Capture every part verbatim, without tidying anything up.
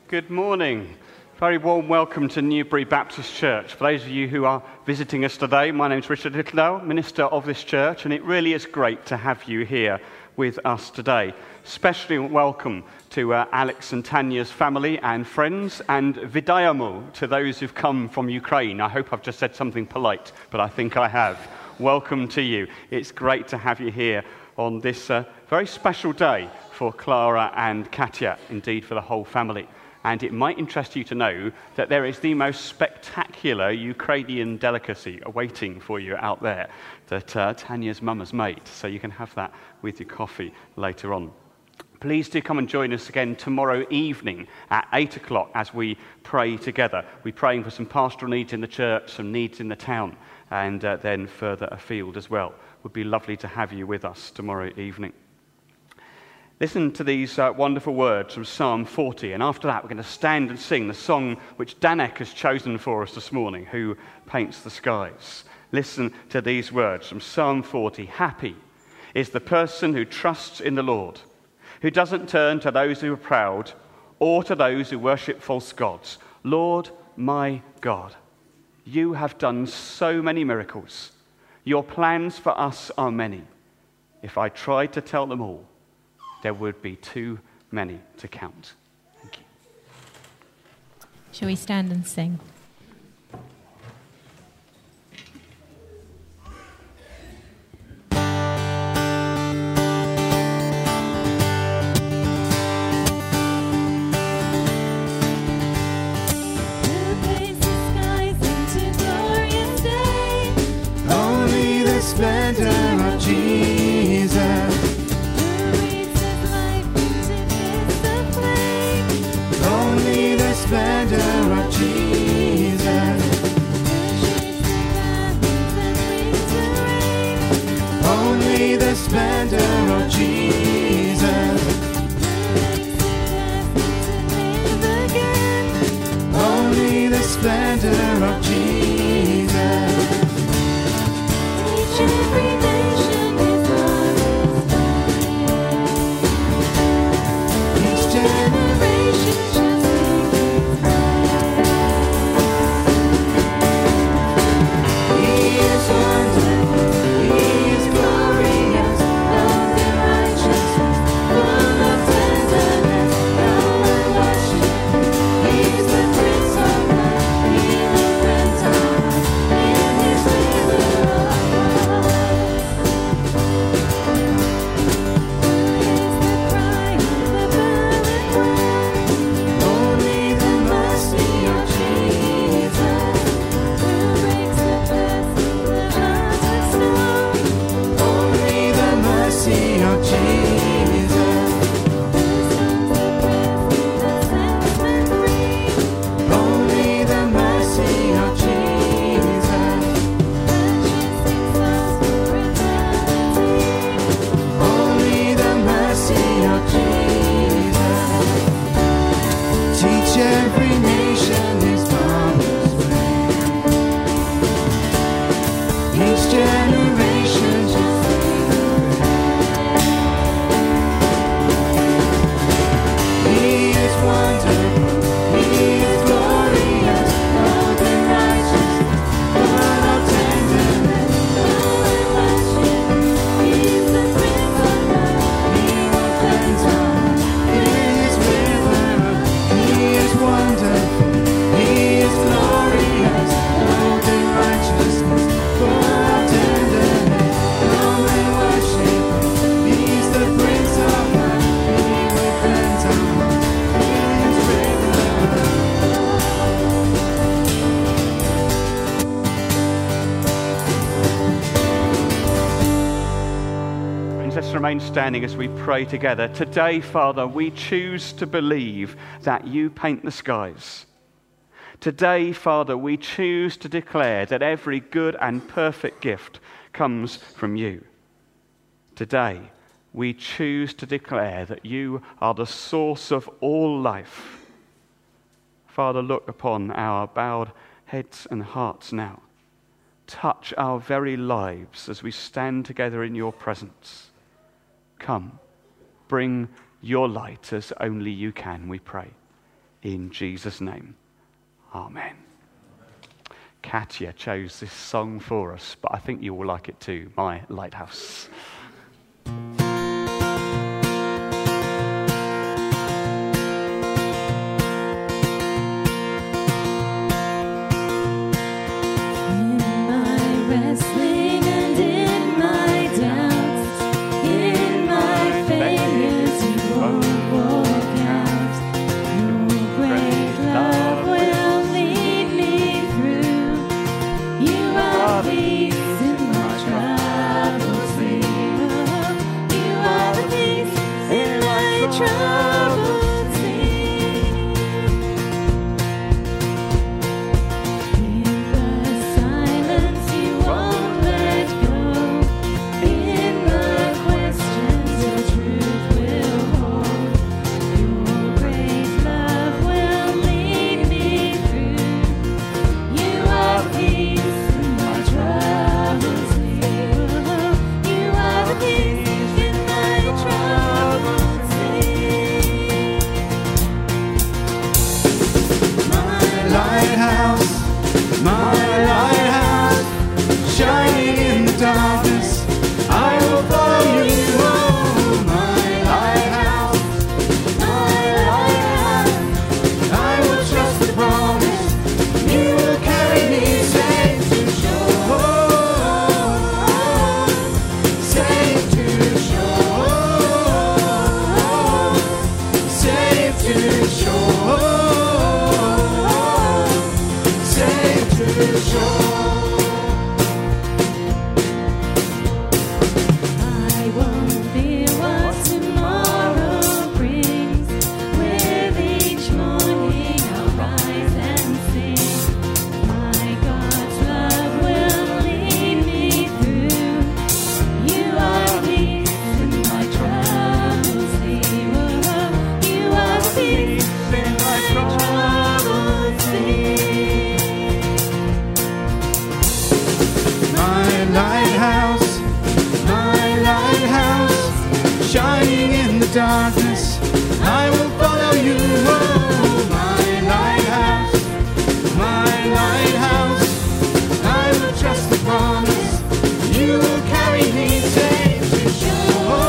Good morning. Very warm welcome to Newbury Baptist Church. For those of you who are visiting us today, my name is Richard Littledale, minister of this church, and it really is great to have you here with us today. Especially welcome to uh, Alex and Tanya's family and friends, and Vidayamo to those who've come from Ukraine. I hope I've just said something polite, but I think I have. Welcome to you. It's great to have you here on this uh, very special day for Clara and Katya, indeed for the whole family. And it might interest you to know that there is the most spectacular Ukrainian delicacy awaiting for you out there that uh, Tanya's mum has made. So you can have that with your coffee later on. Please do come and join us again tomorrow evening at eight o'clock as we pray together. We're praying for some pastoral needs in the church, some needs in the town, and uh, then further afield as well. It would be lovely to have you with us tomorrow evening. Listen to these uh, wonderful words from Psalm forty, and after that we're going to stand and sing the song which Danek has chosen for us this morning, Who Paints the Skies. Listen to these words from Psalm forty. Happy is the person who trusts in the Lord, who doesn't turn to those who are proud or to those who worship false gods. Lord, my God, you have done so many miracles. Your plans for us are many. If I tried to tell them all, there would be too many to count. Thank you. Shall we stand and sing? Splendor of Jesus, who breathes his life into this flame. Only the splendor of Jesus, Who shapes the clouds and brings the rain. only the splendor of Jesus, Who makes the death to live again. only the splendor of Jesus. Every nation is on his mind. Each generation shall sing his praise. He is wonderful, He is glorious, Love and righteousness, full of tenderness, come and worship. He is the Prince of Life, He will grant our in His river of life. only the mercy of Jesus, only the mercy of Jesus, only the mercy of Jesus, only the mercy of Jesus. Teach every nation His promised way. Each generation shall sing the praise. He is wonderful, He is glorious, love and righteousness, full of tenderness, Come and worship. He is the Prince of Life. He will cleanse us in His river. He is wonderful, He is glorious, love and righteousness, full of tenderness. Come and worship Him. He's the Prince of Life. He will cleanse us in His river. Friends, let's remain standing as we pray together. Today, Father, we choose to believe that you paint the skies. Today, Father, we choose to declare that every good and perfect gift comes from you. Today, we choose to declare that you are the source of all life. Father, look upon our bowed heads and hearts now. Touch our very lives as we stand together in your presence. Come, bring your light as only you can, we pray. in Jesus' name. Amen. Katya chose this song for us, but I think you will like it too, My Lighthouse. Darkness, I will follow you, oh, my lighthouse, my lighthouse. I will trust the promise, you will carry me safe to shore,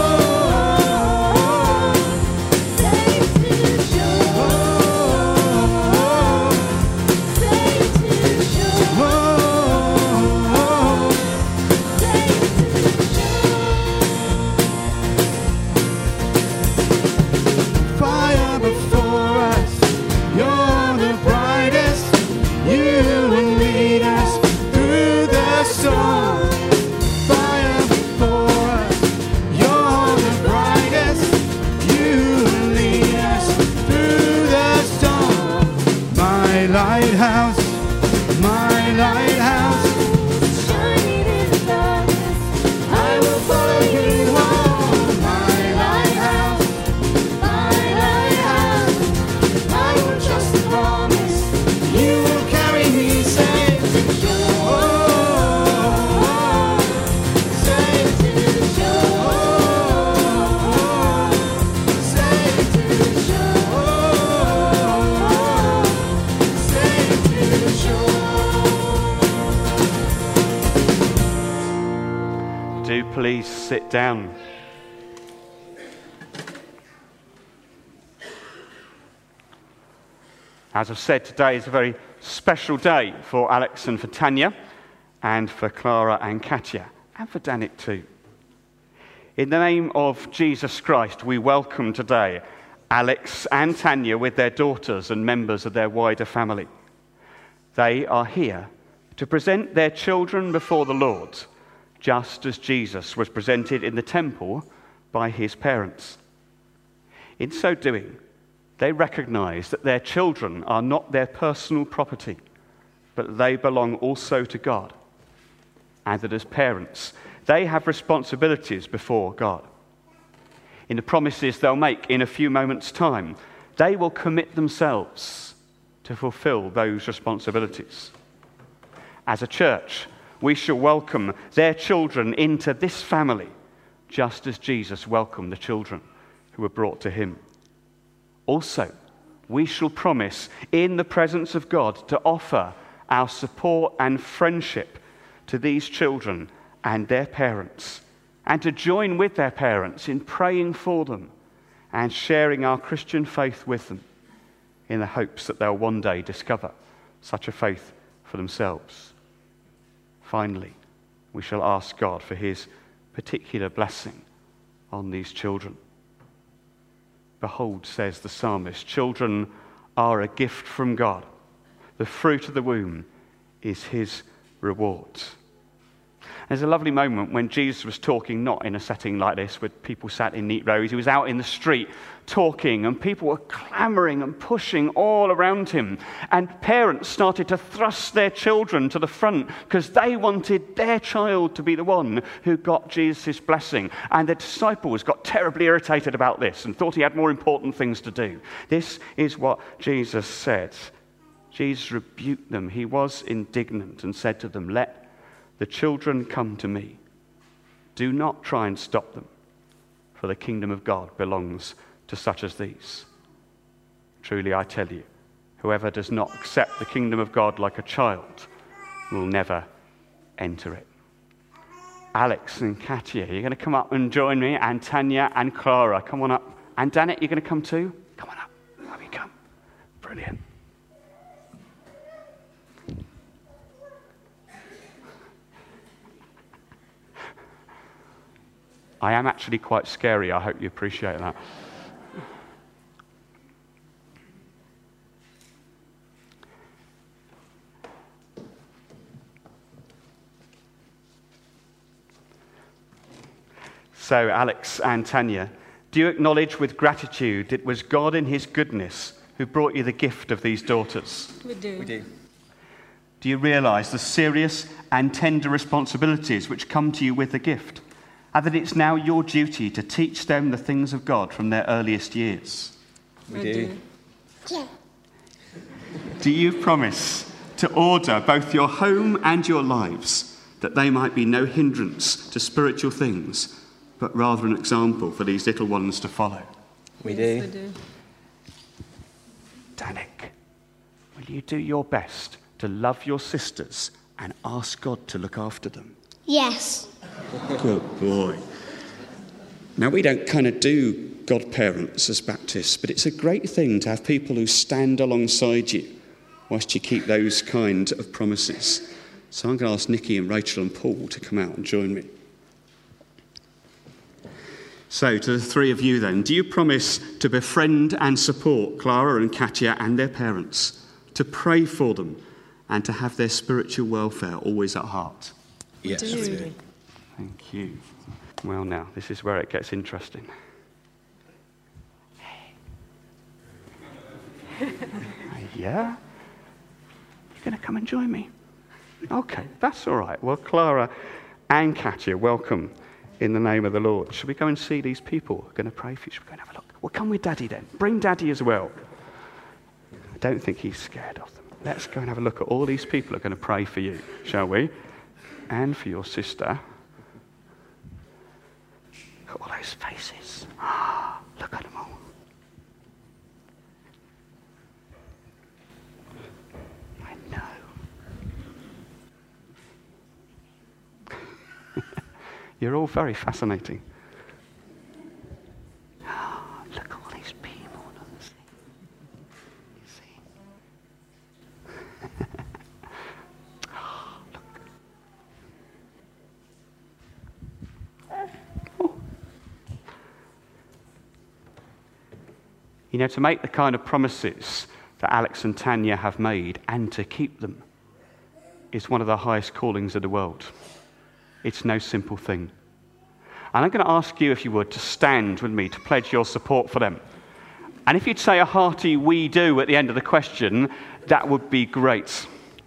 safe to shore, safe to shore, safe to shore. Fire before us, you're the brightest. You will lead us through the storm. Fire before us, you're the brightest. You will lead us through the storm. My lighthouse, my lighthouse, shining in the darkness, I will follow you home. My lighthouse, my lighthouse, I will trust the promise, you will carry me safe to shore, safe to shore, safe to shore, safe to shore. Do please sit down. As I've said, today is a very special day for Alex and for Tanya, and for Clara and Katya, and for Danik too. In the name of Jesus Christ, we welcome today Alex and Tanya with their daughters and members of their wider family. They are here to present their children before the Lord, just as Jesus was presented in the temple by his parents. In so doing, they recognize that their children are not their personal property, but they belong also to God, and that as parents, they have responsibilities before God. In the promises they'll make in a few moments' time, they will commit themselves to fulfill those responsibilities. As a church, we shall welcome their children into this family, just as Jesus welcomed the children who were brought to him. Also, we shall promise in the presence of God to offer our support and friendship to these children and their parents, and to join with their parents in praying for them and sharing our Christian faith with them in the hopes that they'll one day discover such a faith for themselves. Finally, we shall ask God for his particular blessing on these children. Behold, says the psalmist, children are a gift from God. The fruit of the womb is his reward. There's a lovely moment when Jesus was talking, not in a setting like this where people sat in neat rows. He was out in the street talking, and people were clamoring and pushing all around him. And parents started to thrust their children to the front because they wanted their child to be the one who got Jesus' blessing. And the disciples got terribly irritated about this and thought he had more important things to do. This is what Jesus said. Jesus rebuked them. He was indignant and said to them, "Let the children come to me. Do not try and stop them, for the kingdom of God belongs to such as these. Truly I tell you, whoever does not accept the kingdom of God like a child will never enter it." Alex and Katia, you're going to come up and join me, and Tanya and Clara, come on up. And Danet, you're going to come too? Come on up. Up you come. Brilliant. I am actually quite scary. I hope you appreciate that. So, Alex and Tanya, do you acknowledge with gratitude it was God in his goodness who brought you the gift of these daughters? We do. We do. Do you realize the serious and tender responsibilities which come to you with the gift? And that it's now your duty to teach them the things of God from their earliest years? We I do. do. Do you promise to order both your home and your lives that they might be no hindrance to spiritual things, but rather an example for these little ones to follow? We Yes, do. I do. Danik, will you do your best to love your sisters and ask God to look after them? Yes. Good boy. Now, we don't kind of do godparents as Baptists, but it's a great thing to have people who stand alongside you whilst you keep those kind of promises. So I'm going to ask Nikki and Rachel and Paul to come out and join me. So, to the three of you then, do you promise to befriend and support Clara and Katia and their parents, to pray for them, and to have their spiritual welfare always at heart? Yes, Do. we do. Thank you. Well, now, this is where it gets interesting. Yeah? You're going to come and join me? Okay, that's all right. Well, Clara and Katia, welcome in the name of the Lord. Should we go and see these people who are going to pray for you? Should we go and have a look? Well, come with Daddy then. Bring Daddy as well. I don't think he's scared of them. Let's go and have a look at all these people who are going to pray for you, shall we? And for your sister. Look at all those faces. Ah, look at them all. I know. You're all very fascinating. Ah, look at all these people. You see? You know, to make the kind of promises that Alex and Tanya have made and to keep them is one of the highest callings of the world. It's no simple thing. And I'm going to ask you, if you would, to stand with me to pledge your support for them. And if you'd say a hearty "we do" at the end of the question, that would be great.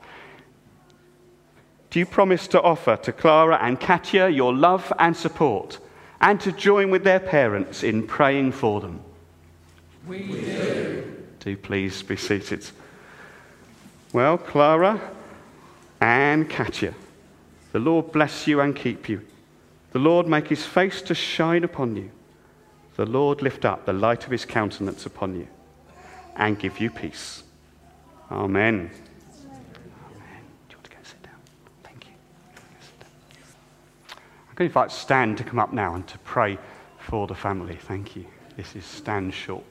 Do you promise to offer to Clara and Katia your love and support, and to join with their parents in praying for them? We do. Do please be seated. Well, Clara and Katia, the Lord bless you and keep you. The Lord make his face to shine upon you. The Lord lift up the light of his countenance upon you and give you peace. Amen. Amen. Do you want to go sit down? Thank you. I'm going to invite Stan to come up now and to pray for the family. Thank you. This is Stan Short.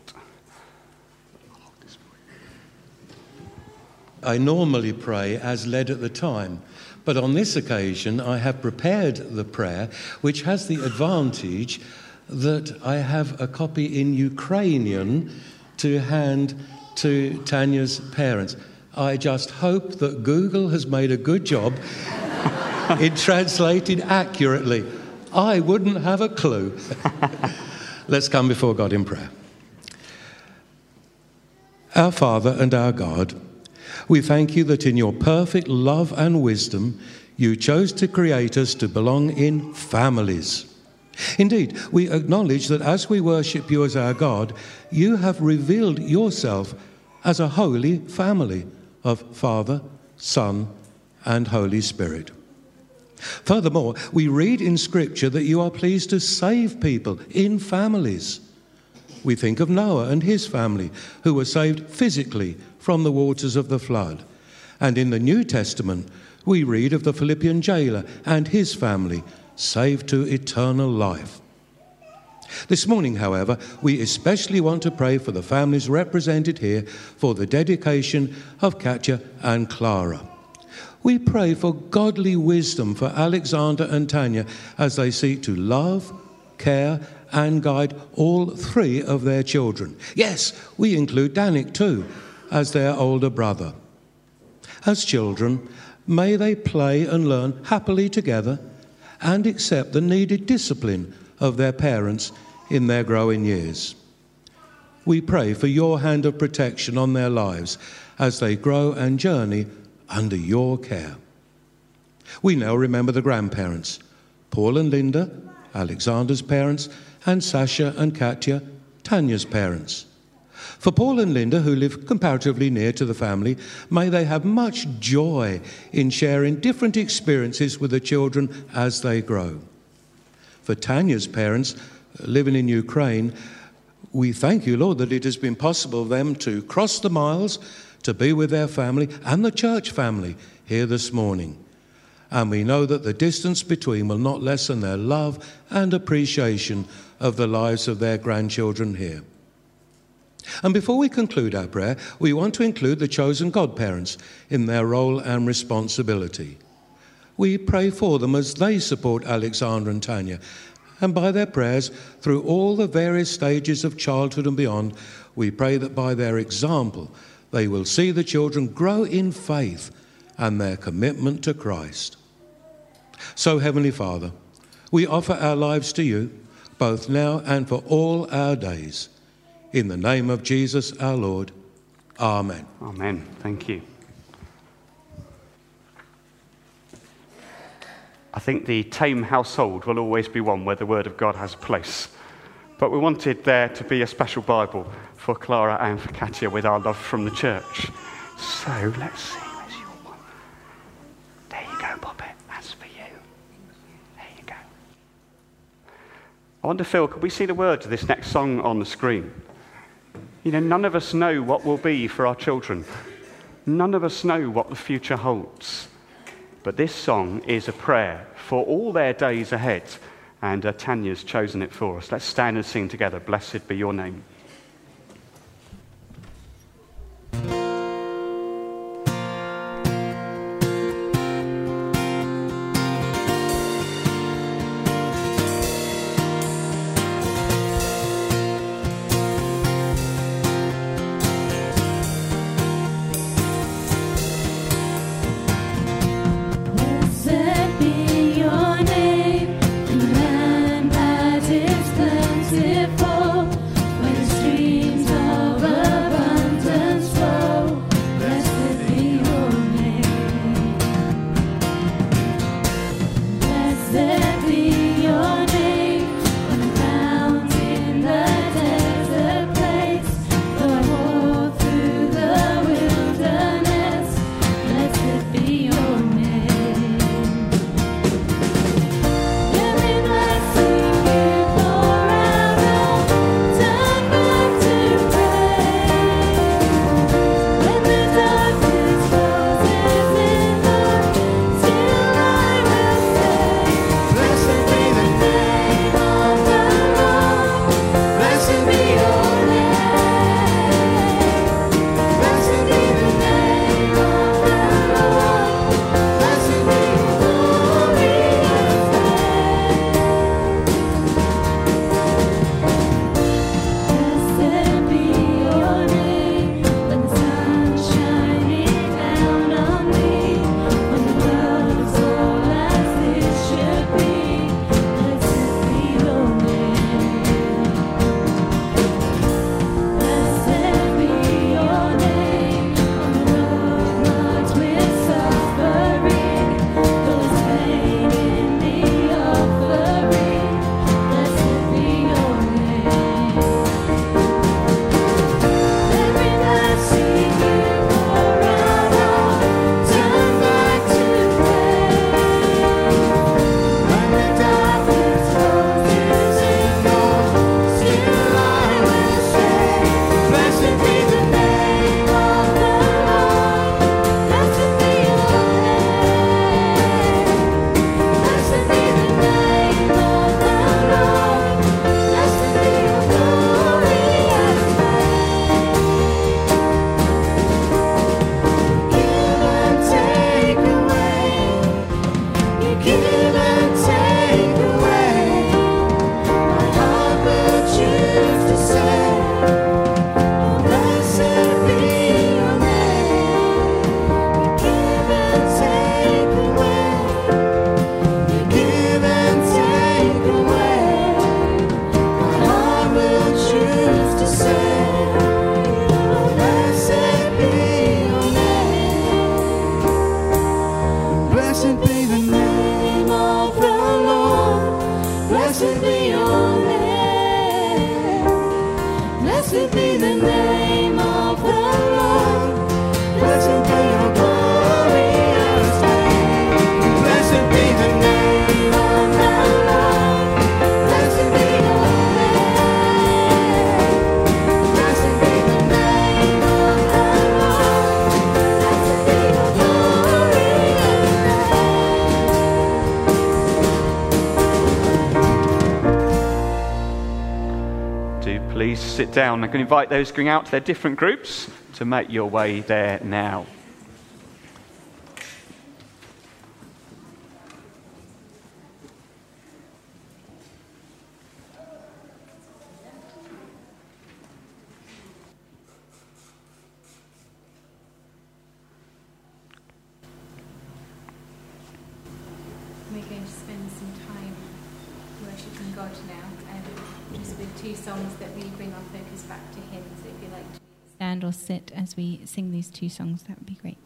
I normally pray as led at the time, but on this occasion I have prepared the prayer, which has the advantage that I have a copy in Ukrainian to hand to Tanya's parents. I just hope that Google has made a good job in translating accurately. I wouldn't have a clue. Let's come before God in prayer. Our Father and our God, we thank you that in your perfect love and wisdom, you chose to create us to belong in families. Indeed, we acknowledge that as we worship you as our God, you have revealed yourself as a holy family of Father, Son, and Holy Spirit. Furthermore, we read in Scripture that you are pleased to save people in families. We think of Noah and his family, who were saved physically from the waters of the flood. And in the New Testament, we read of the Philippian jailer and his family, saved to eternal life. This morning, however, we especially want to pray for the families represented here for the dedication of Katya and Clara. We pray for godly wisdom for Alexander and Tanya as they seek to love, care, and guide all three of their children. Yes, we include Danik too, as their older brother. As children, may they play and learn happily together and accept the needed discipline of their parents in their growing years. We pray for your hand of protection on their lives as they grow and journey under your care. We now remember the grandparents, Paul and Linda, Alexander's parents, and Sasha and Katya, Tanya's parents. For Paul and Linda, who live comparatively near to the family, may they have much joy in sharing different experiences with the children as they grow. For Tanya's parents, living in Ukraine, we thank you, Lord, that it has been possible for them to cross the miles to be with their family and the church family here this morning. And we know that the distance between will not lessen their love and appreciation of the lives of their grandchildren here. And before we conclude our prayer, we want to include the chosen godparents in their role and responsibility. We pray for them as they support Alexander and Tanya, and by their prayers, through all the various stages of childhood and beyond, we pray that by their example, they will see the children grow in faith and their commitment to Christ. So, Heavenly Father, we offer our lives to you, both now and for all our days. In the name of Jesus our Lord. Amen. Amen. Thank you. I think the Tame household will always be one where the Word of God has a place. But we wanted there to be a special Bible for Clara and for Katya with our love from the church. So let's see. Where's your one? There you go, Poppet. That's for you. There you go. I wonder, Phil, could we see the words of this next song on the screen? You know, none of us know what will be for our children. None of us know what the future holds. But this song is a prayer for all their days ahead, and uh, Tanya's chosen it for us. Let's stand and sing together. Blessed be your name. Blessed be your name, the land that is plentiful, where sit down. I'm going to invite those going out to their different groups to make your way there now. We're going to spend some time worshipping God now, um, just with two songs that really bring our focus back to Him. So if you like to stand or sit as we sing these two songs, that would be great.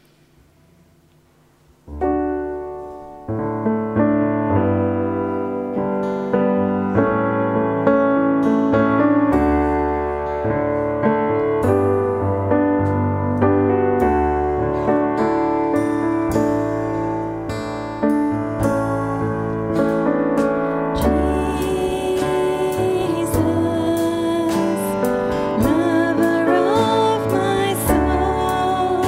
Lover of my soul,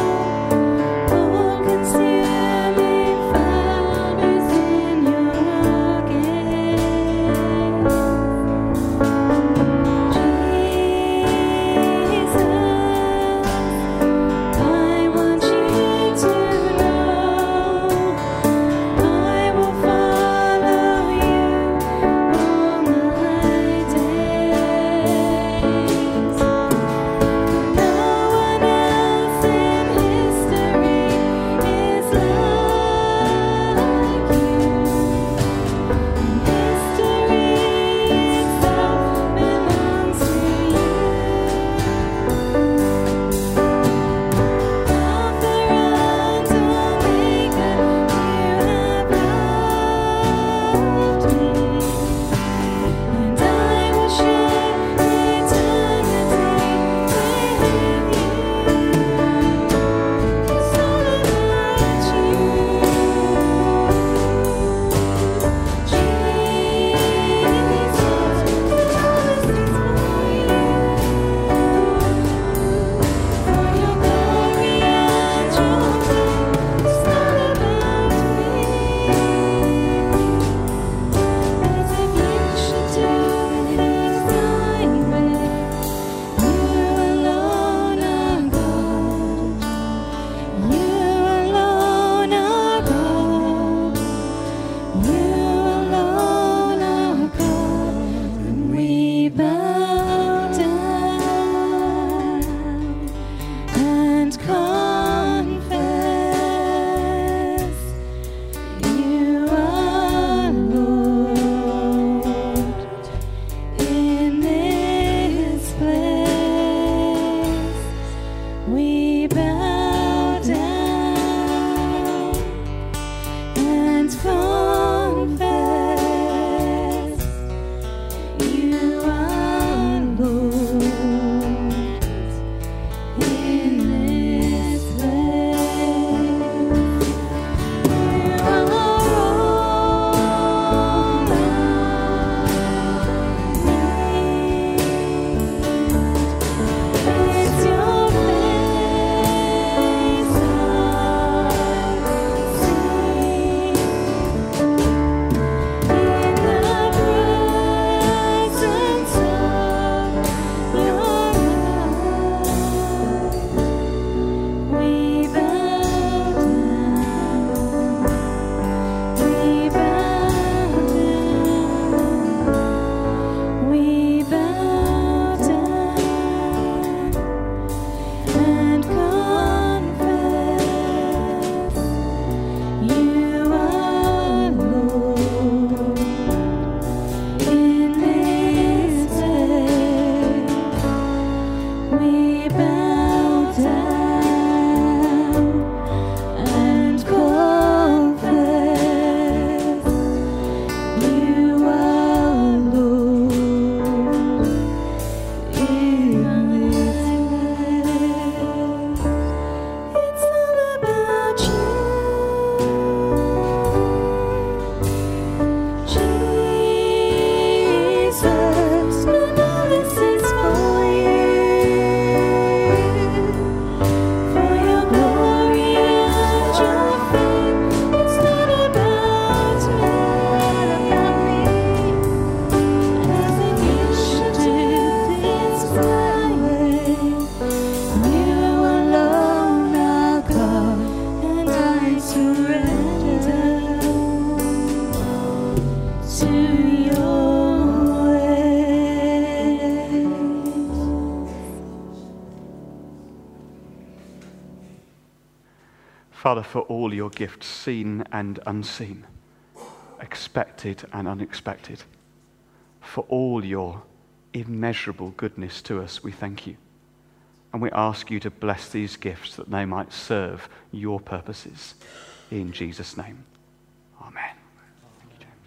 Father, for all your gifts, seen and unseen, expected and unexpected, for all your immeasurable goodness to us, we thank you. And we ask you to bless these gifts that they might serve your purposes. In Jesus' name, amen. Thank you, James.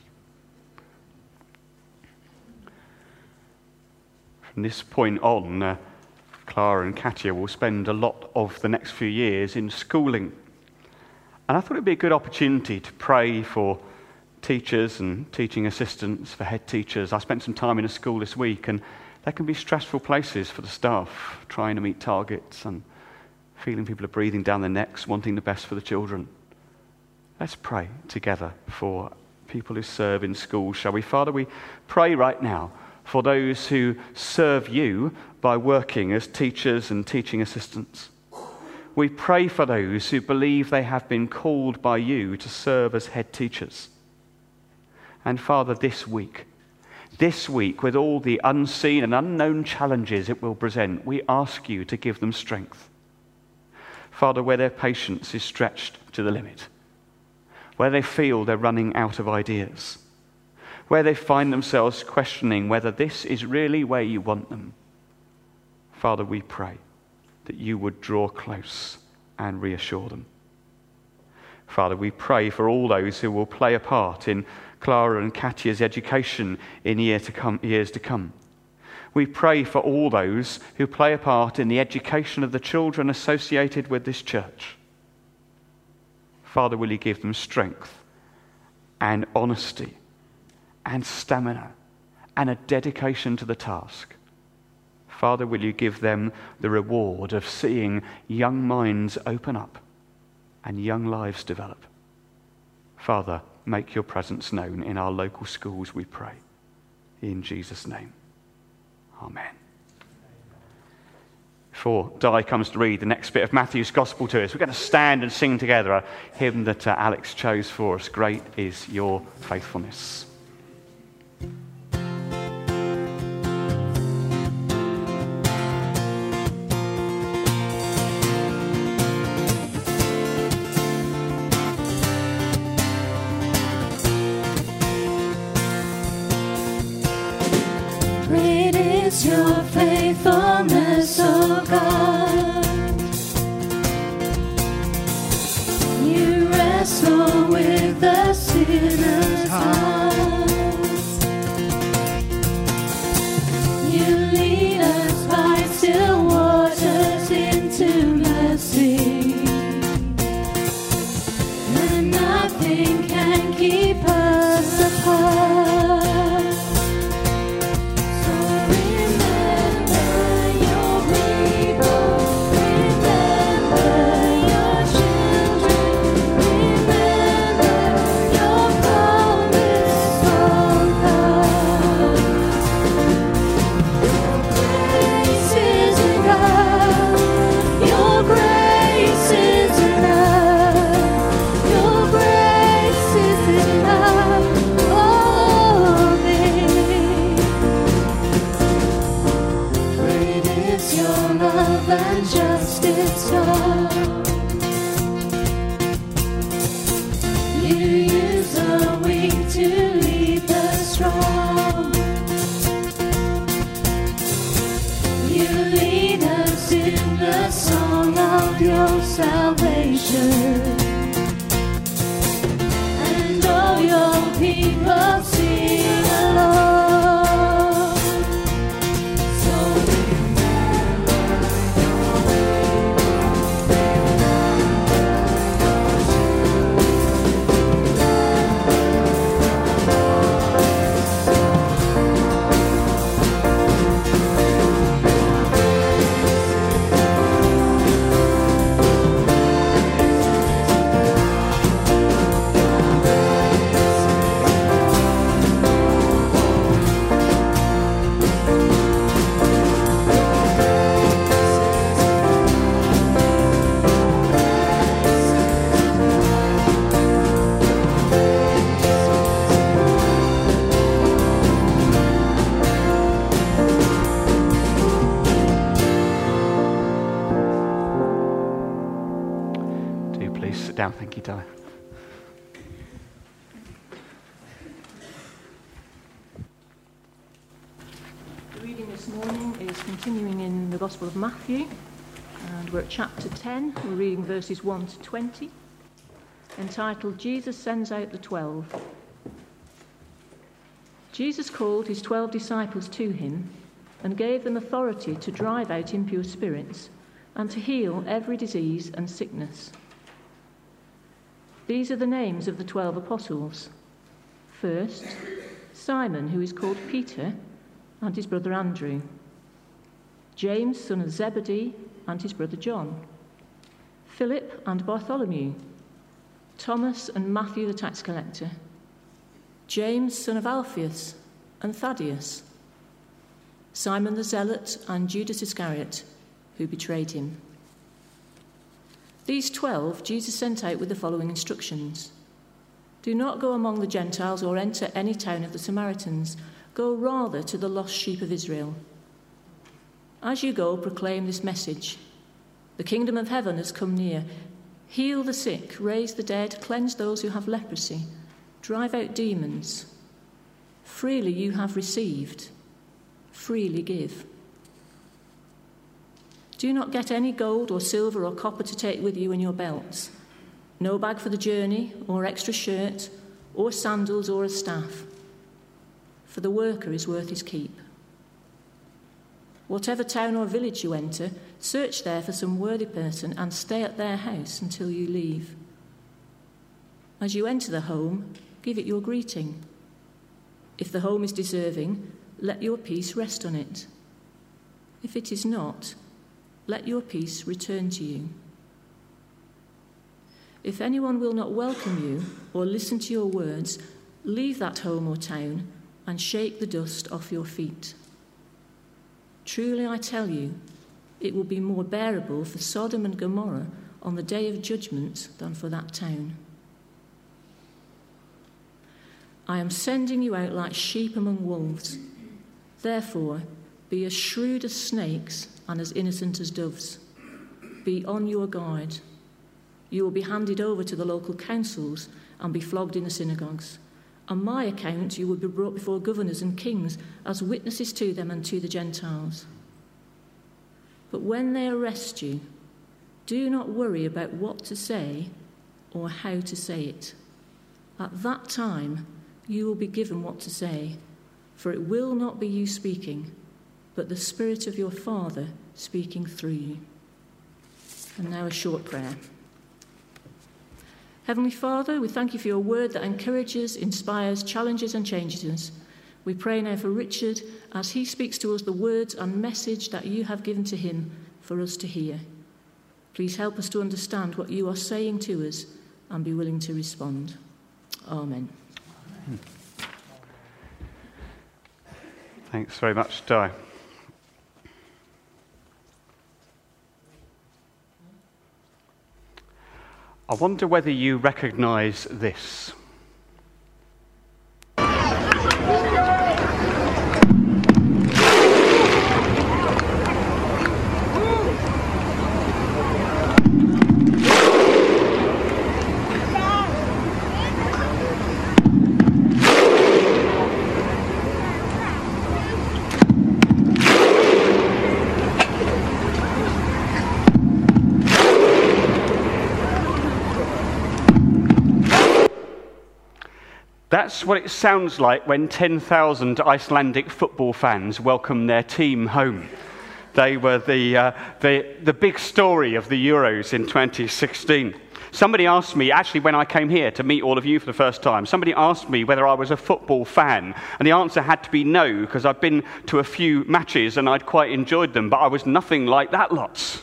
From this point on, uh, Clara and Katia will spend a lot of the next few years in schooling. And I thought it would be a good opportunity to pray for teachers and teaching assistants, for head teachers. I spent some time in a school this week, and they can be stressful places for the staff, trying to meet targets and feeling people are breathing down their necks, wanting the best for the children. Let's pray together for people who serve in schools, shall we? Father, we pray right now for those who serve you by working as teachers and teaching assistants. We pray for those who believe they have been called by you to serve as head teachers. And Father, this week, this week, with all the unseen and unknown challenges it will present, we ask you to give them strength. Father, where their patience is stretched to the limit, where they feel they're running out of ideas, where they find themselves questioning whether this is really where you want them, Father, we pray that you would draw close and reassure them. Father, we pray for all those who will play a part in Clara and Katia's education in year to come, years to come. We pray for all those who play a part in the education of the children associated with this church. Father, will you give them strength and honesty and stamina and a dedication to the task? Father, will you give them the reward of seeing young minds open up and young lives develop? Father, make your presence known in our local schools, we pray. In Jesus' name. Amen. Before Di comes to read the next bit of Matthew's Gospel to us, we're going to stand and sing together a hymn that uh, Alex chose for us. Great is your faithfulness. Your faithfulness, O God. You wrestle with the sinner's heart. You lead us by still waters into mercy, and nothing can keep us apart. Your salvation, and all your people sing along. So remember your way, do, please. Sit down. Thank you, Di. The reading this morning is continuing in the Gospel of Matthew, and we're at chapter ten. We're reading verses one to twenty, entitled Jesus Sends Out the Twelve. Jesus called his twelve disciples to him and gave them authority to drive out impure spirits and to heal every disease and sickness. These are the names of the twelve apostles. First, Simon, who is called Peter, and his brother Andrew. James, son of Zebedee, and his brother John. Philip and Bartholomew. Thomas and Matthew the tax collector. James, son of Alphaeus, and Thaddeus. Simon the Zealot and Judas Iscariot, who betrayed him. These twelve Jesus sent out with the following instructions. Do not go among the Gentiles or enter any town of the Samaritans. Go rather to the lost sheep of Israel. As you go, proclaim this message. The kingdom of heaven has come near. Heal the sick, raise the dead, cleanse those who have leprosy, drive out demons. Freely you have received, freely give. Do not get any gold or silver or copper to take with you in your belts. No bag for the journey, or extra shirt, or sandals, or a staff. For the worker is worth his keep. Whatever town or village you enter, search there for some worthy person and stay at their house until you leave. As you enter the home, give it your greeting. If the home is deserving, let your peace rest on it. If it is not, let your peace return to you. If anyone will not welcome you or listen to your words, leave that home or town and shake the dust off your feet. Truly I tell you, it will be more bearable for Sodom and Gomorrah on the day of judgment than for that town. I am sending you out like sheep among wolves. Therefore, be as shrewd as snakes and as innocent as doves. Be on your guard. You will be handed over to the local councils and be flogged in the synagogues. On my account, you will be brought before governors and kings as witnesses to them and to the Gentiles. But when they arrest you, do not worry about what to say or how to say it. At that time, you will be given what to say, for it will not be you speaking, but the Spirit of your Father speaking through you. And now a short prayer. Heavenly Father, we thank you for your word that encourages, inspires, challenges and changes us. We pray now for Richard as he speaks to us the words and message that you have given to him for us to hear. Please help us to understand what you are saying to us and be willing to respond. Amen. Thanks very much, Di. I wonder whether you recognise this. That's what it sounds like when ten thousand Icelandic football fans welcome their team home. They were the, uh, the, the big story of the Euros in twenty sixteen. Somebody asked me, actually when I came here to meet all of you for the first time, somebody asked me whether I was a football fan, and the answer had to be no, because I'd been to a few matches and I'd quite enjoyed them, but I was nothing like that lot.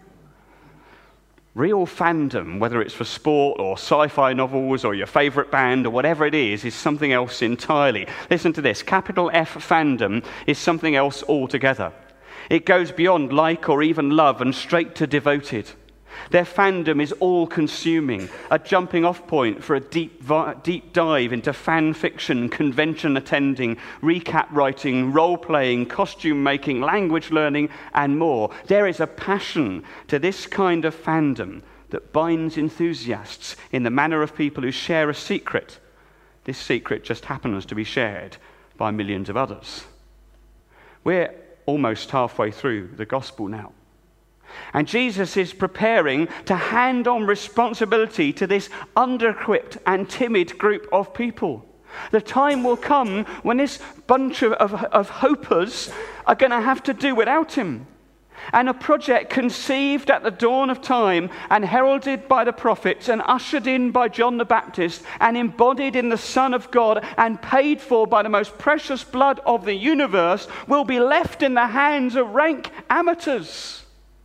Real fandom, whether it's for sport or sci-fi novels or your favourite band or whatever it is, is something else entirely. Listen to this. Capital F fandom is something else altogether. It goes beyond like or even love and straight to devoted. Their fandom is all-consuming, a jumping-off point for a deep, vi- deep dive into fan fiction, convention attending, recap writing, role-playing, costume-making, language learning, and more. There is a passion to this kind of fandom that binds enthusiasts in the manner of people who share a secret. This secret just happens to be shared by millions of others. We're almost halfway through the gospel now. And Jesus is preparing to hand on responsibility to this under-equipped and timid group of people. The time will come when this bunch of, of, of hopers are going to have to do without him. And a project conceived at the dawn of time and heralded by the prophets and ushered in by John the Baptist and embodied in the Son of God and paid for by the most precious blood of the universe will be left in the hands of rank amateurs.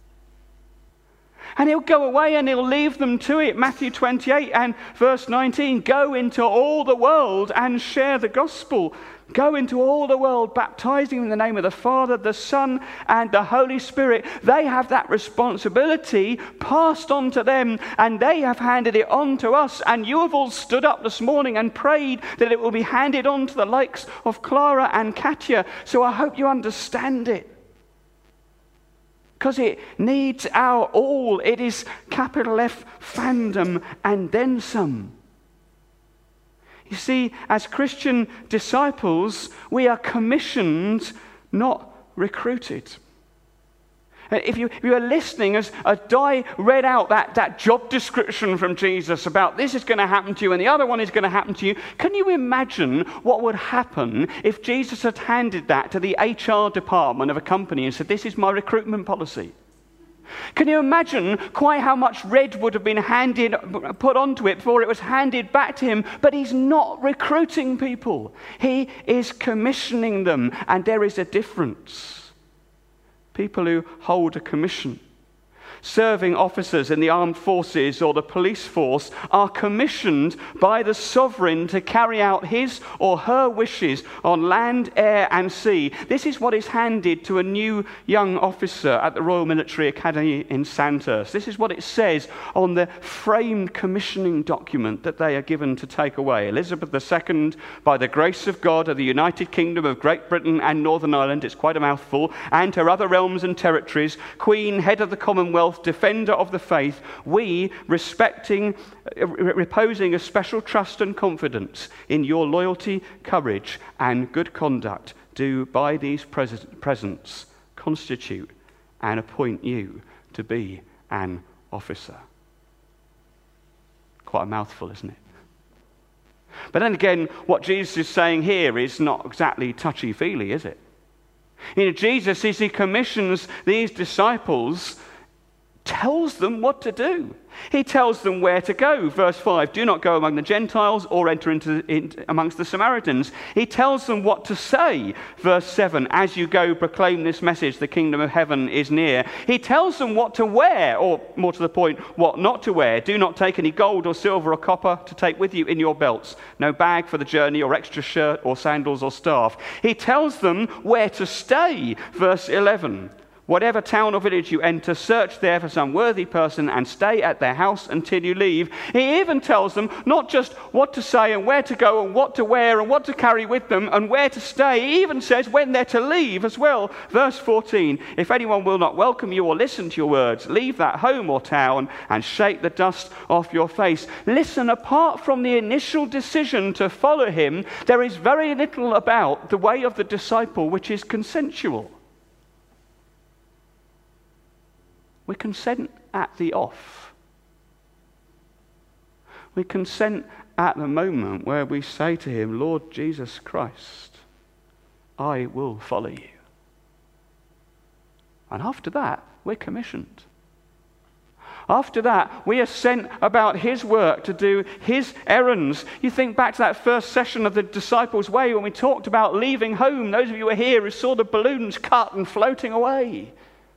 And he'll go away and he'll leave them to it. Matthew twenty-eight and verse nineteen, go into all the world and share the gospel. Go into all the world, baptizing in the name of the Father, the Son, and the Holy Spirit. They have that responsibility passed on to them, and they have handed it on to us. And you have all stood up this morning and prayed that it will be handed on to the likes of Clara and Katya. So I hope you understand it. Because it needs our all. It is capital F fandom and then some. You see, as Christian disciples, we are commissioned, not recruited. If you, if you are listening as, as Di read out that, that job description from Jesus about this is going to happen to you and the other one is going to happen to you, can you imagine what would happen if Jesus had handed that to the H R department of a company and said, this is my recruitment policy? Can you imagine quite how much red would have been handed, put onto it before it was handed back to him? But he's not recruiting people. He is commissioning them, and there is a difference. People who hold a commission, serving officers in the armed forces or the police force, are commissioned by the sovereign to carry out his or her wishes on land, air and sea. This is what is handed to a new young officer at the Royal Military Academy in Sandhurst. This is what it says on the framed commissioning document that they are given to take away. Elizabeth the Second, by the grace of God of the United Kingdom of Great Britain and Northern Ireland, it's quite a mouthful, and her other realms and territories, Queen, head of the Commonwealth, defender of the faith, we, respecting, reposing a special trust and confidence in your loyalty, courage, and good conduct, do by these pres- presents constitute and appoint you to be an officer. Quite a mouthful, isn't it? But then again, what Jesus is saying here is not exactly touchy-feely, is it? You know, Jesus, as he commissions these disciples, tells them what to do. He tells them where to go. Verse five, do not go among the Gentiles or enter into, in, amongst the Samaritans. He tells them what to say. Verse seven, as you go, proclaim this message, the kingdom of heaven is near. He tells them what to wear, or more to the point, what not to wear. Do not take any gold or silver or copper to take with you in your belts. No bag for the journey or extra shirt or sandals or staff. He tells them where to stay. Verse eleven, whatever town or village you enter, search there for some worthy person and stay at their house until you leave. He even tells them not just what to say and where to go and what to wear and what to carry with them and where to stay. He even says when they're to leave as well. Verse fourteen, if anyone will not welcome you or listen to your words, leave that home or town and shake the dust off your face. Listen, apart from the initial decision to follow him, there is very little about the way of the disciple which is consensual. We consent at the off. We consent at the moment where we say to him, Lord Jesus Christ, I will follow you. And after that, we're commissioned. After that, we are sent about his work to do his errands. You think back to that first session of the Disciples' Way when we talked about leaving home. Those of you who were here who saw the balloons cut and floating away.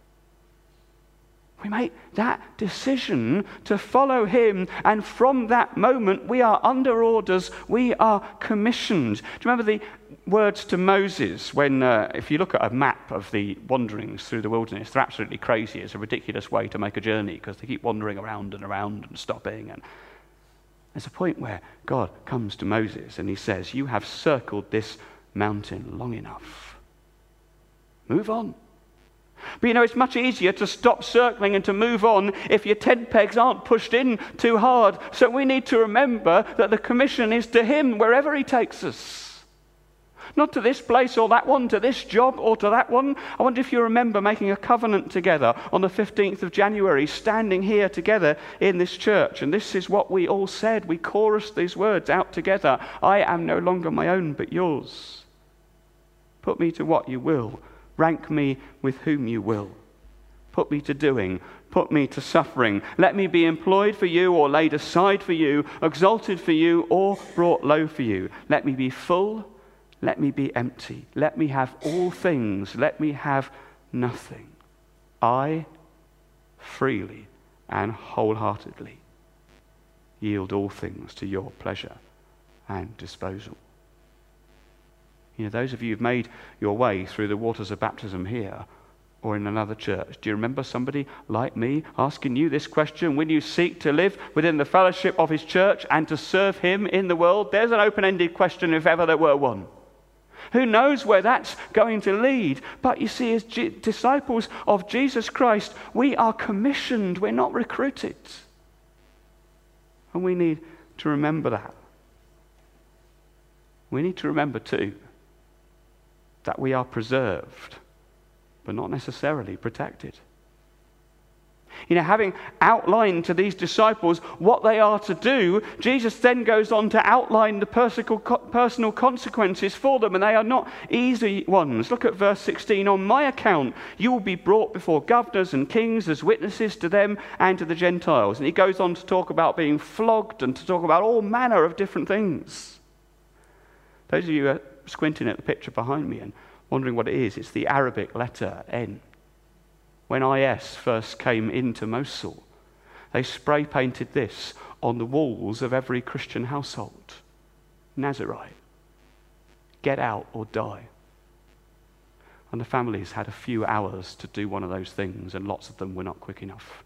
We make that decision to follow him, and from that moment we are under orders, we are commissioned. Do you remember the words to Moses when, uh, if you look at a map of the wanderings through the wilderness, they're absolutely crazy. It's a ridiculous way to make a journey because they keep wandering around and around and stopping. And there's a point where God comes to Moses and he says, you have circled this mountain long enough. Move on. But you know, it's much easier to stop circling and to move on if your tent pegs aren't pushed in too hard. So we need to remember that the commission is to him wherever he takes us. Not to this place or that one, to this job or to that one. I wonder if you remember making a covenant together on the fifteenth of January, standing here together in this church. And this is what we all said. We chorused these words out together. I am no longer my own, but yours. Put me to what you will. Rank me with whom you will. Put me to doing. Put me to suffering. Let me be employed for you or laid aside for you, exalted for you or brought low for you. Let me be full. Let me be empty. Let me have all things. Let me have nothing. I freely and wholeheartedly yield all things to your pleasure and disposal. You know, those of you who've made your way through the waters of baptism here or in another church, do you remember somebody like me asking you this question? When you seek to live within the fellowship of his church and to serve him in the world? There's an open-ended question if ever there were one. Who knows where that's going to lead? But you see, as G- disciples of Jesus Christ, we are commissioned. We're not recruited. And we need to remember that. We need to remember too that we are preserved, but not necessarily protected. You know, having outlined to these disciples what they are to do, Jesus then goes on to outline the personal consequences for them, and they are not easy ones. Look at verse sixteen. On my account, you will be brought before governors and kings as witnesses to them and to the Gentiles. And he goes on to talk about being flogged and to talk about all manner of different things. Those of you who are squinting at the picture behind me and wondering what it is, it's the Arabic letter N. When I S first came into Mosul, they spray painted this on the walls of every Christian household. Nazarite. Get out or die. And the families had a few hours to do one of those things, and lots of them were not quick enough.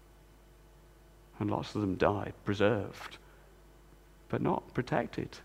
And lots of them died, preserved, but not protected.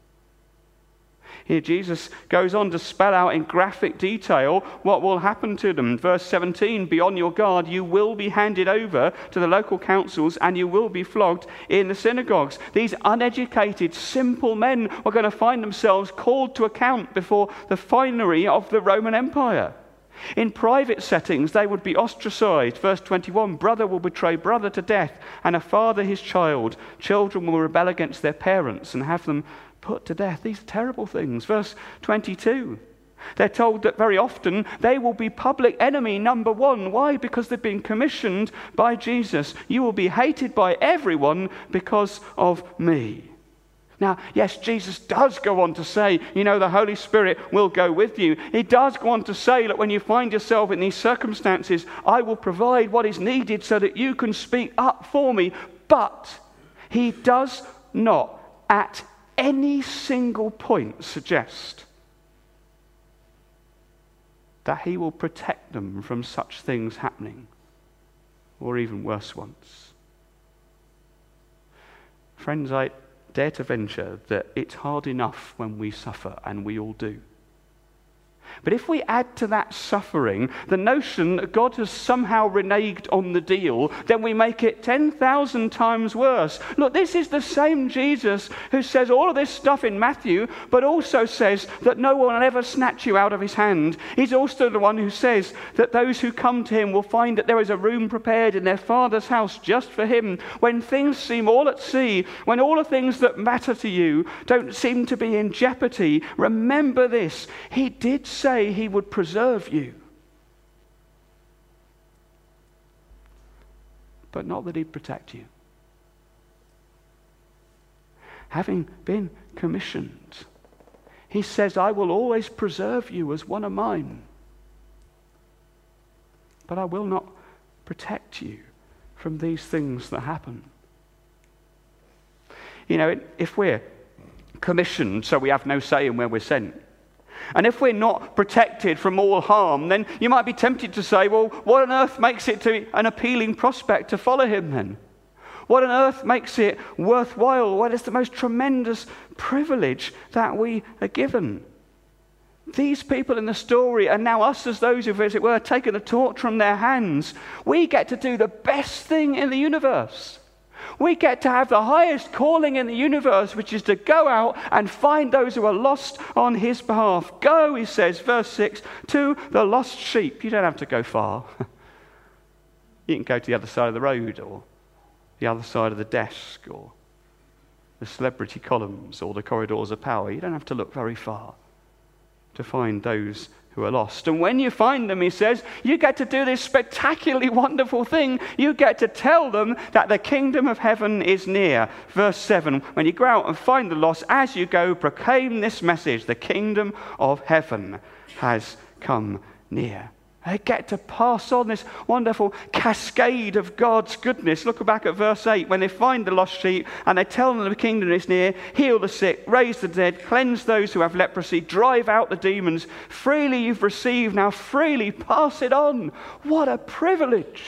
Here Jesus goes on to spell out in graphic detail what will happen to them. Verse seventeen, be on your guard, you will be handed over to the local councils and you will be flogged in the synagogues. These uneducated, simple men are going to find themselves called to account before the finery of the Roman Empire. In private settings, they would be ostracized. Verse twenty-one, brother will betray brother to death, and a father his child. Children will rebel against their parents and have them put to death. These are terrible things. Verse twenty-two, they're told that very often they will be public enemy number one. Why? Because they've been commissioned by Jesus. You will be hated by everyone because of me. Now, yes, Jesus does go on to say, you know, the Holy Spirit will go with you. He does go on to say that when you find yourself in these circumstances, I will provide what is needed so that you can speak up for me. But he does not at any single point suggest that he will protect them from such things happening, or even worse ones. Friends, I dare to venture that it's hard enough when we suffer, and we all do. But if we add to that suffering the notion that God has somehow reneged on the deal, then we make it ten thousand times worse. Look, this is the same Jesus who says all of this stuff in Matthew, but also says that no one will ever snatch you out of his hand. He's also the one who says that those who come to him will find that there is a room prepared in their Father's house just for him. When things seem all at sea, when all the things that matter to you don't seem to be in jeopardy, remember this. He did say he would preserve you, but not that he'd protect you. Having been commissioned, he says, I will always preserve you as one of mine, but I will not protect you from these things that happen. You know, if we're commissioned, so we have no say in where we're sent, and if we're not protected from all harm, then you might be tempted to say, well, what on earth makes it to an appealing prospect to follow him then? What on earth makes it worthwhile? What is the most tremendous privilege that we are given? These people in the story, and now us as those who've, as it were, taken the torch from their hands, we get to do the best thing in the universe. We get to have the highest calling in the universe, which is to go out and find those who are lost on his behalf. Go, he says, verse six, to the lost sheep. You don't have to go far. You can go to the other side of the road, or the other side of the desk, or the celebrity columns, or the corridors of power. You don't have to look very far to find those who are lost. And when you find them, he says, you get to do this spectacularly wonderful thing. You get to tell them that the kingdom of heaven is near. Verse seven, when you go out and find the lost, as you go, proclaim this message: the kingdom of heaven has come near. They get to pass on this wonderful cascade of God's goodness. Look back at verse eight. When they find the lost sheep and they tell them the kingdom is near, heal the sick, raise the dead, cleanse those who have leprosy, drive out the demons. Freely you've received, now freely pass it on. What a privilege.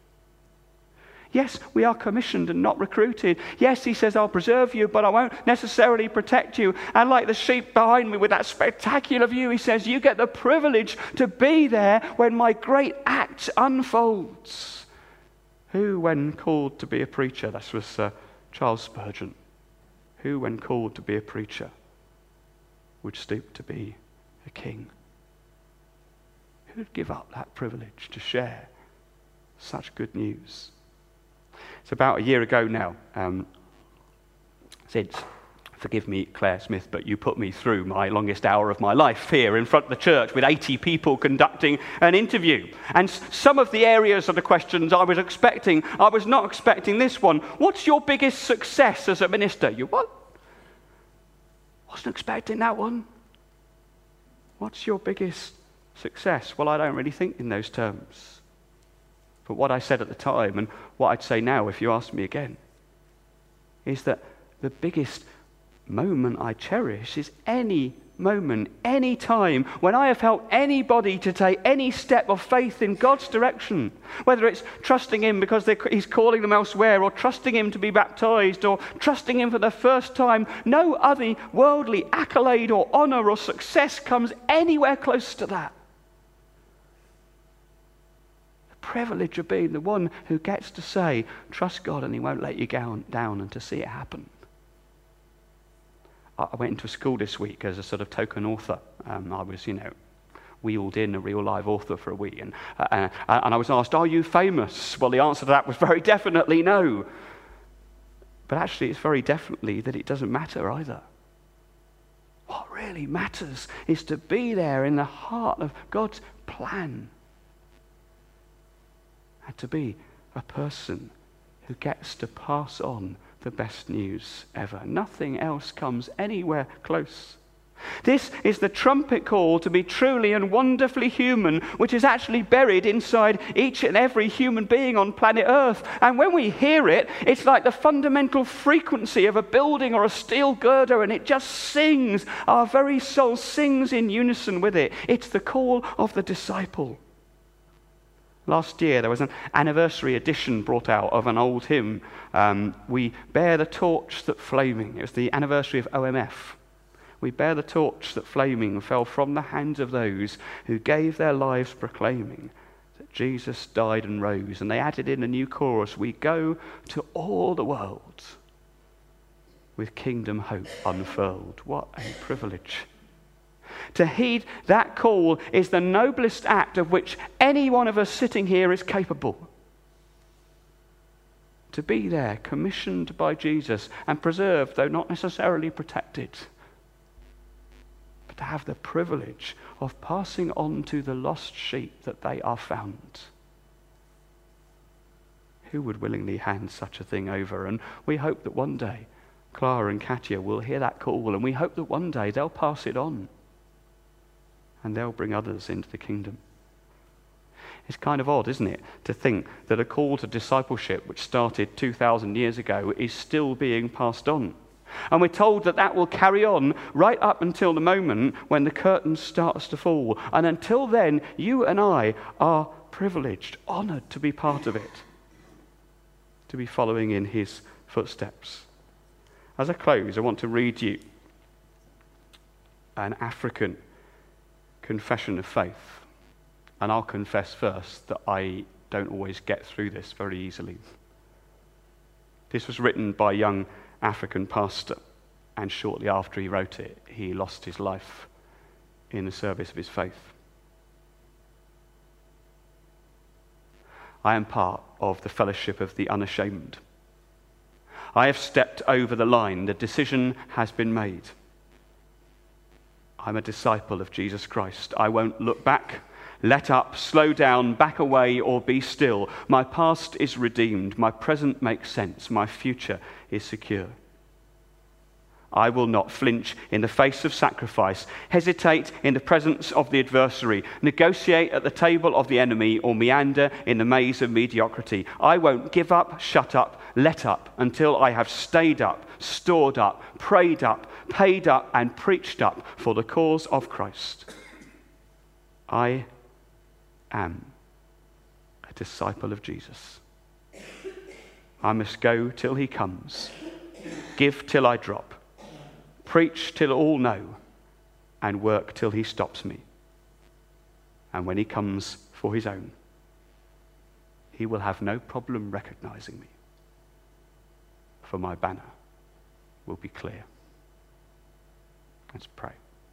Yes, we are commissioned and not recruited. Yes, he says, I'll preserve you, but I won't necessarily protect you. And like the sheep behind me with that spectacular view, he says, you get the privilege to be there when my great act unfolds. Who, when called to be a preacher, that was uh, Charles Spurgeon, who, when called to be a preacher, would stoop to be a king? Who would give up that privilege to share such good news? It's about a year ago now, um, since, forgive me, Claire Smith, but you put me through my longest hour of my life here in front of the church with eighty people conducting an interview. And some of the areas of the questions I was expecting, I was not expecting this one. What's your biggest success as a minister? You what? Wasn't expecting that one. What's your biggest success? Well, I don't really think in those terms. But what I said at the time, and what I'd say now if you ask me again, is that the biggest moment I cherish is any moment, any time when I have helped anybody to take any step of faith in God's direction, whether it's trusting him because he's calling them elsewhere, or trusting him to be baptized, or trusting him for the first time. No other worldly accolade or honor or success comes anywhere close to that. Privilege of being the one who gets to say, trust God and he won't let you down, down and to see it happen. I went into a school this week as a sort of token author. Um, I was, you know, wheeled in a real live author for a week. And, uh, and I was asked, are you famous? Well, the answer to that was very definitely no. But actually, it's very definitely that it doesn't matter either. What really matters is to be there in the heart of God's plan. And to be a person who gets to pass on the best news ever. Nothing else comes anywhere close. This is the trumpet call to be truly and wonderfully human, which is actually buried inside each and every human being on planet Earth. And when we hear it, it's like the fundamental frequency of a building or a steel girder, and it just sings. Our very soul sings in unison with it. It's the call of the disciple. Last year, there was an anniversary edition brought out of an old hymn, um, We Bear the Torch That Flaming. It was the anniversary of O M F. We bear the torch that flaming fell from the hands of those who gave their lives proclaiming that Jesus died and rose. And they added in a new chorus, we go to all the world with kingdom hope unfurled. What a privilege. To heed that call is the noblest act of which any one of us sitting here is capable. To be there, commissioned by Jesus and preserved, though not necessarily protected. But to have the privilege of passing on to the lost sheep that they are found. Who would willingly hand such a thing over? And we hope that one day Clara and Katia will hear that call, and we hope that one day they'll pass it on. And they'll bring others into the kingdom. It's kind of odd, isn't it, to think that a call to discipleship, which started two thousand years ago, is still being passed on. And we're told that that will carry on right up until the moment when the curtain starts to fall. And until then, you and I are privileged, honored to be part of it, to be following in his footsteps. As I close, I want to read you an African confession of faith. And I'll confess first that I don't always get through this very easily. This was written by a young African pastor, and shortly after he wrote it, he lost his life in the service of his faith. I am part of the fellowship of the unashamed. I have stepped over the line. The decision has been made. I'm a disciple of Jesus Christ. I won't look back, let up, slow down, back away, or be still. My past is redeemed. My present makes sense. My future is secure. I will not flinch in the face of sacrifice, hesitate in the presence of the adversary, negotiate at the table of the enemy, or meander in the maze of mediocrity. I won't give up, shut up, let up until I have stayed up, stored up, prayed up, paid up, and preached up for the cause of Christ. I am a disciple of Jesus. I must go till he comes, give till I drop, preach till all know, and work till he stops me. And when he comes for his own, he will have no problem recognizing me, for my banner will be clear. Let's pray.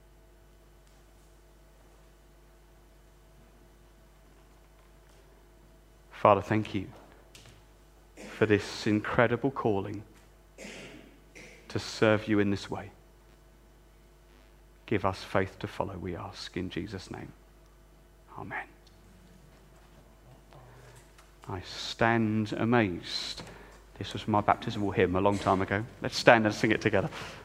Father, thank you for this incredible calling to serve you in this way. Give us faith to follow, we ask, in Jesus' name. Amen. I stand amazed. This was my baptismal hymn a long time ago. Let's stand and sing it together.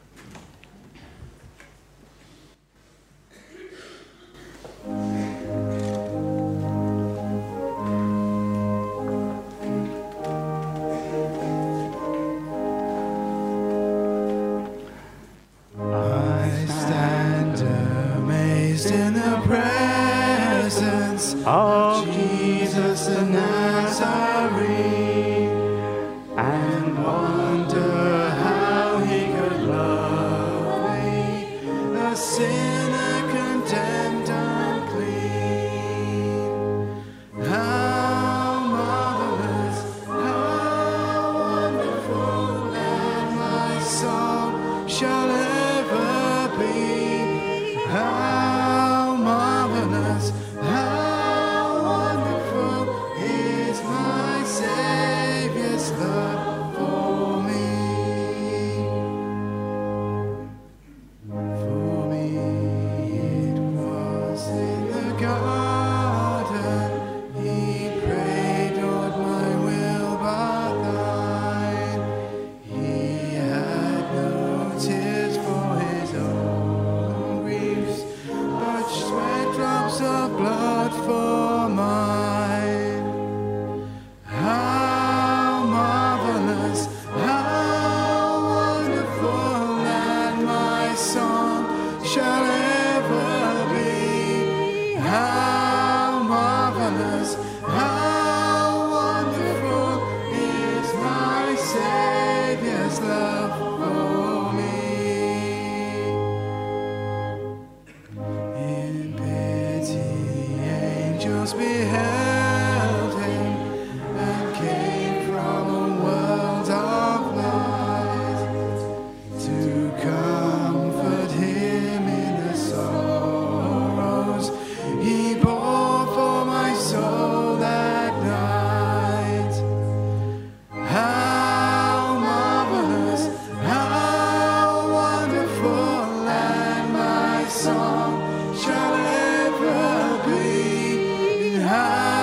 I stand amazed in the presence Oh, of Jesus the Nazarene, and wonder how he could love me, a sinner condemned unclean. How marvelous, how wonderful that my song shall ever be. How marvelous, how wonderful is my Savior's love for me. For me it was in the garden, he prayed, Lord, my will but thine. He had no tears for his own griefs, but sweat drops of blood for mine. How marvelous, how wonderful that my song shall ever be. How marvelous, how wonderful is my Savior's love for me. In pity, angels beheld him and came from a world of light to comfort him in the sorrows he bore for my soul that night. How marvelous, how wonderful that my song shall ever be. How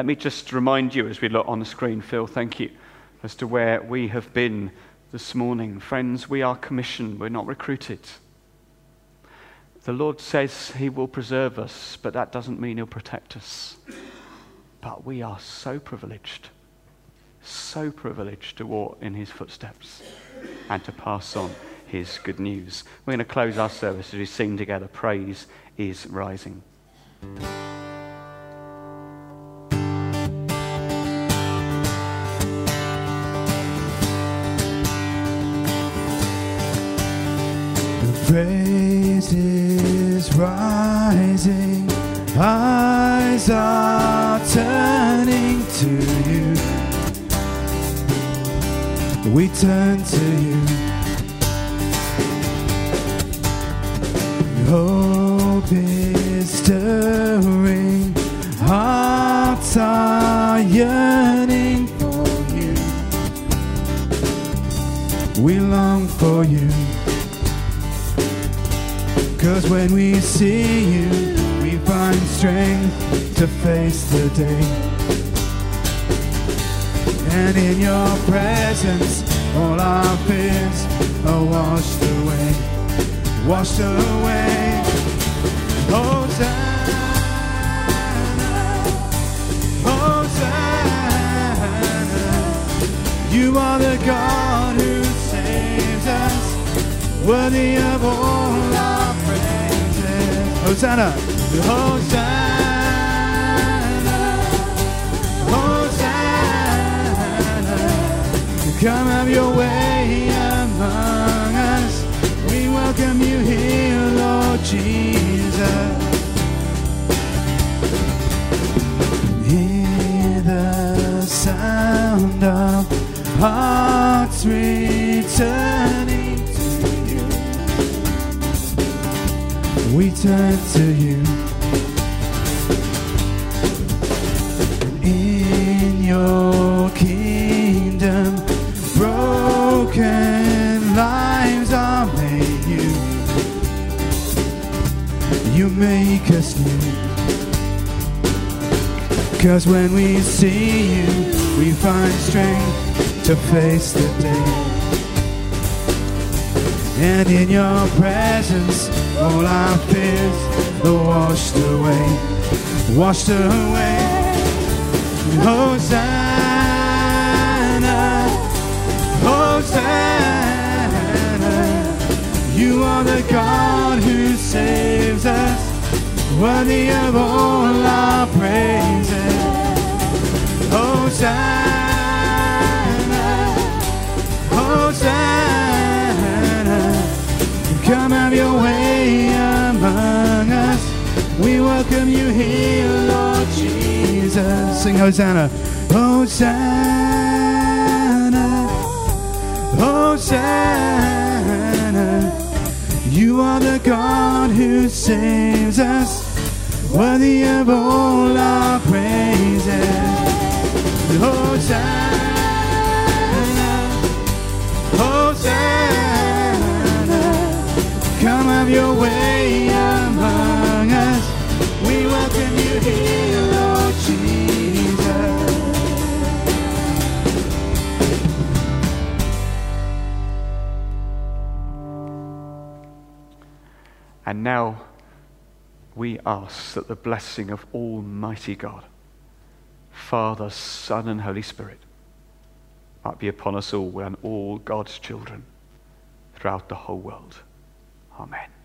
Let me just remind you as we look on the screen, Phil, thank you, as to where we have been this morning. Friends, we are commissioned, we're not recruited. The Lord says he will preserve us, but that doesn't mean he'll protect us. But we are so privileged, so privileged to walk in his footsteps and to pass on his good news. We're going to close our service as we sing together, Praise is Rising. Praise is rising, eyes are turning to you. We turn to you. Hope is stirring, hearts are yearning for you. We long for you. 'Cause when we see you, we find strength to face the day. And in your presence, all our fears are washed away, washed away. Hosanna, Hosanna. You are the God who saves us, worthy of all our Hosanna, Hosanna, Hosanna. Come have your way among us. We welcome you here, Lord Jesus. Hear the sound of hearts returning. We turn to you. In your kingdom, broken lives are made new. You make us new. 'Cause when we see you, we find strength to face the day. And in your presence, all our fears are washed away, washed away. Hosanna, Hosanna. You are the God who saves us, worthy of all our praises. Hosanna, Hosanna. Come have your way among us. We welcome you here, Lord Jesus. Sing Hosanna. Hosanna, Hosanna. You are the God who saves us, worthy of all our praises. Hosanna, Hosanna. Come have your way among us. We welcome you here, Lord Jesus. And now we ask that the blessing of Almighty God, Father, Son, and Holy Spirit might be upon us all and all God's children throughout the whole world. Amen.